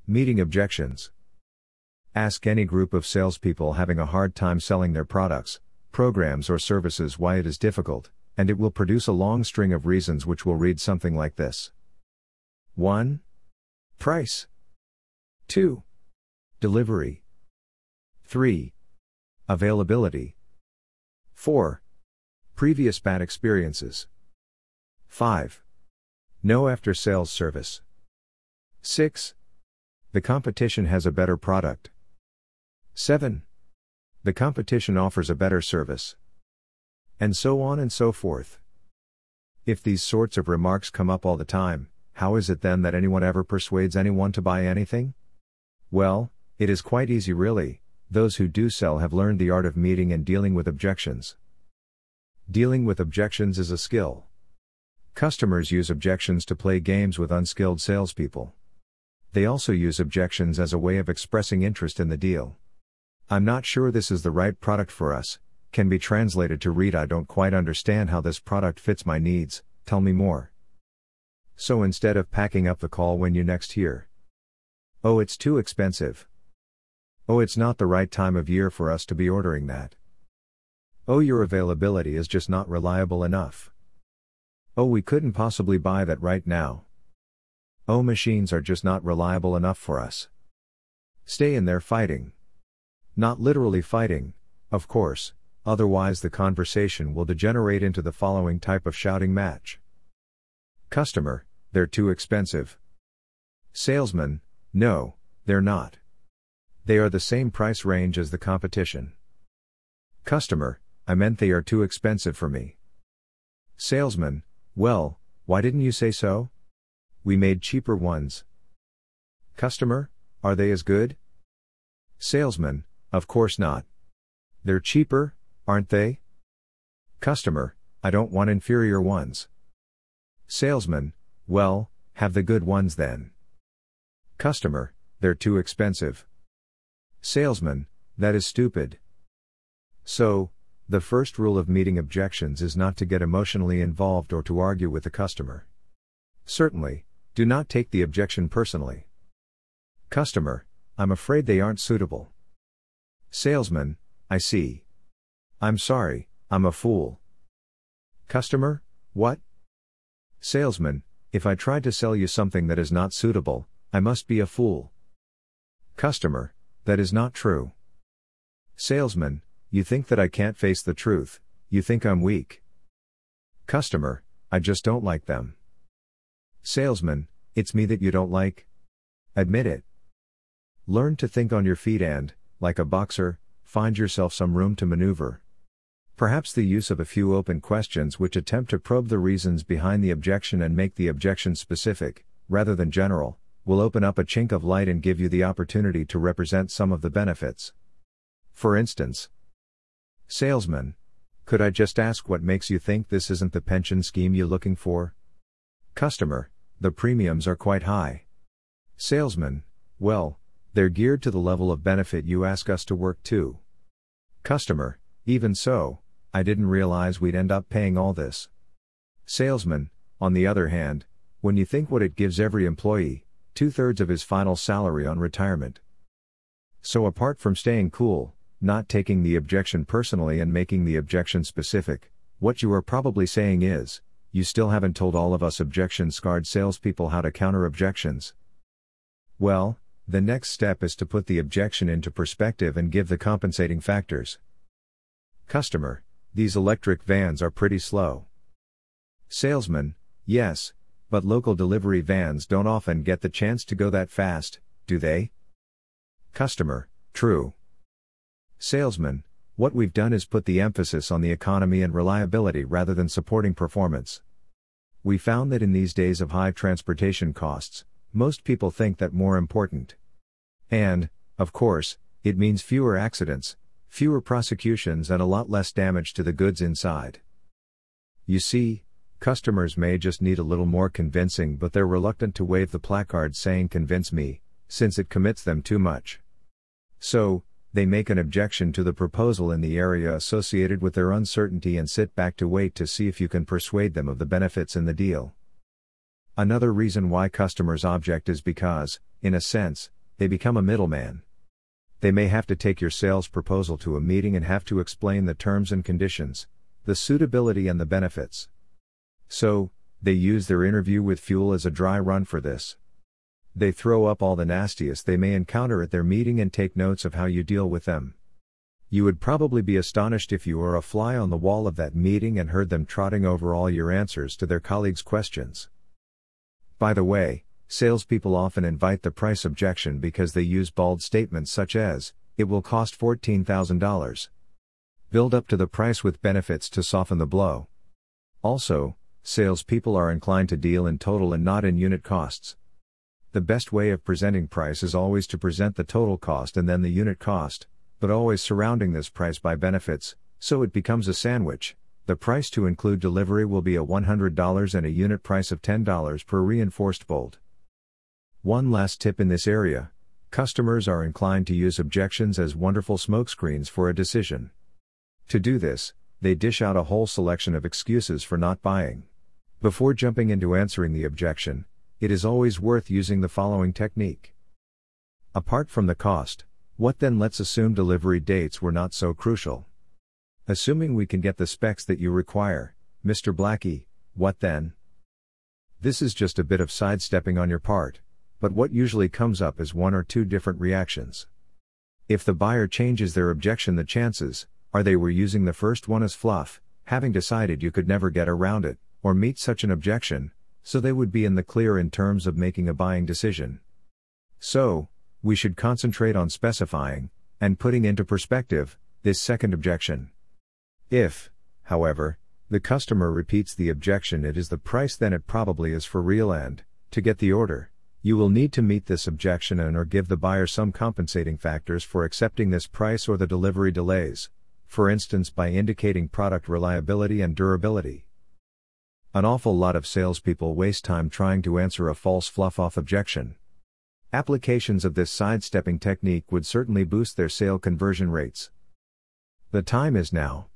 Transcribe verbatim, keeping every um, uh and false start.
Meeting objections. Ask any group of salespeople having a hard time selling their products, programs, or services why it is difficult, and it will produce a long string of reasons which will read something like this. one. Price. two. Delivery. three. Availability. four. Previous bad experiences. five. No after-sales service. six. The competition has a better product. seven. The competition offers a better service. And so on and so forth. If these sorts of remarks come up all the time, how is it then that anyone ever persuades anyone to buy anything? Well, it is quite easy really. Those who do sell have learned the art of meeting and dealing with objections. Dealing with objections is a skill. Customers use objections to play games with unskilled salespeople. They also use objections as a way of expressing interest in the deal. "I'm not sure this is the right product for us," can be translated to read, "I don't quite understand how this product fits my needs, tell me more." So instead of packing up the call when you next hear, "Oh, it's too expensive," "Oh, it's not the right time of year for us to be ordering that," "Oh, your availability is just not reliable enough," "Oh, we couldn't possibly buy that right now," "Oh, machines are just not reliable enough for us," stay in there fighting. Not literally fighting, of course, otherwise the conversation will degenerate into the following type of shouting match. Customer, "They're too expensive." Salesman, "No, they're not. They are the same price range as the competition." Customer, "I meant they are too expensive for me." Salesman, "Well, why didn't you say so? We made cheaper ones." Customer, "Are they as good?" Salesman, "Of course not. They're cheaper, aren't they?" Customer, "I don't want inferior ones." Salesman, "Well, have the good ones then." Customer, "They're too expensive." Salesman, "That is stupid." So, the first rule of meeting objections is not to get emotionally involved or to argue with the customer. Certainly, do not take the objection personally. Customer, "I'm afraid they aren't suitable." Salesman, "I see. I'm sorry, I'm a fool." Customer, "What?" Salesman, "If I tried to sell you something that is not suitable, I must be a fool." Customer, "That is not true." Salesman, "You think that I can't face the truth, you think I'm weak." Customer, "I just don't like them." Salesman, "It's me that you don't like? Admit it." Learn to think on your feet and, like a boxer, find yourself some room to maneuver. Perhaps the use of a few open questions which attempt to probe the reasons behind the objection and make the objection specific, rather than general, will open up a chink of light and give you the opportunity to represent some of the benefits. For instance, Salesman, "Could I just ask what makes you think this isn't the pension scheme you're looking for?" Customer, "The premiums are quite high." Salesman, "Well, they're geared to the level of benefit you ask us to work to." Customer, "Even so, I didn't realize we'd end up paying all this." Salesman, "On the other hand, when you think what it gives every employee, two-thirds of his final salary on retirement." So apart from staying cool, not taking the objection personally and making the objection specific, what you are probably saying is, you still haven't told all of us objection-scarred salespeople how to counter objections. Well, the next step is to put the objection into perspective and give the compensating factors. Customer, "These electric vans are pretty slow." Salesman, "Yes, but local delivery vans don't often get the chance to go that fast, do they?" Customer, "True." Salesman, "What we've done is put the emphasis on the economy and reliability rather than supporting performance. We found that in these days of high transportation costs, most people think that more important. And, of course, it means fewer accidents, fewer prosecutions and a lot less damage to the goods inside. You see, customers may just need a little more convincing, but they're reluctant to wave the placard saying 'Convince me,' since it commits them too much. So, they make an objection to the proposal in the area associated with their uncertainty and sit back to wait to see if you can persuade them of the benefits in the deal. Another reason why customers object is because, in a sense, they become a middleman. They may have to take your sales proposal to a meeting and have to explain the terms and conditions, the suitability and the benefits. So, they use their interview with fuel as a dry run for this. They throw up all the nastiest they may encounter at their meeting and take notes of how you deal with them. You would probably be astonished if you were a fly on the wall of that meeting and heard them trotting over all your answers to their colleagues' questions. By the way, salespeople often invite the price objection because they use bald statements such as, "It will cost fourteen thousand dollars. Build up to the price with benefits to soften the blow." Also, salespeople are inclined to deal in total and not in unit costs. The best way of presenting price is always to present the total cost and then the unit cost, but always surrounding this price by benefits, so it becomes a sandwich. The price to include delivery will be a one hundred dollars and a unit price of ten dollars per reinforced bolt. One last tip in this area: customers are inclined to use objections as wonderful smokescreens for a decision. To do this, they dish out a whole selection of excuses for not buying. Before jumping into answering the objection, it is always worth using the following technique. Apart from the cost, what then? Let's assume delivery dates were not so crucial. Assuming we can get the specs that you require, Mister Blackie, what then? This is just a bit of sidestepping on your part, but what usually comes up is one or two different reactions. If the buyer changes their objection, the chances are they were using the first one as fluff, having decided you could never get around it, or meet such an objection, so they would be in the clear in terms of making a buying decision. So, we should concentrate on specifying, and putting into perspective, this second objection. If, however, the customer repeats the objection, it is the price, then it probably is for real, and, to get the order, you will need to meet this objection and or give the buyer some compensating factors for accepting this price or the delivery delays, for instance by indicating product reliability and durability. An awful lot of salespeople waste time trying to answer a false fluff-off objection. Applications of this sidestepping technique would certainly boost their sale conversion rates. The time is now.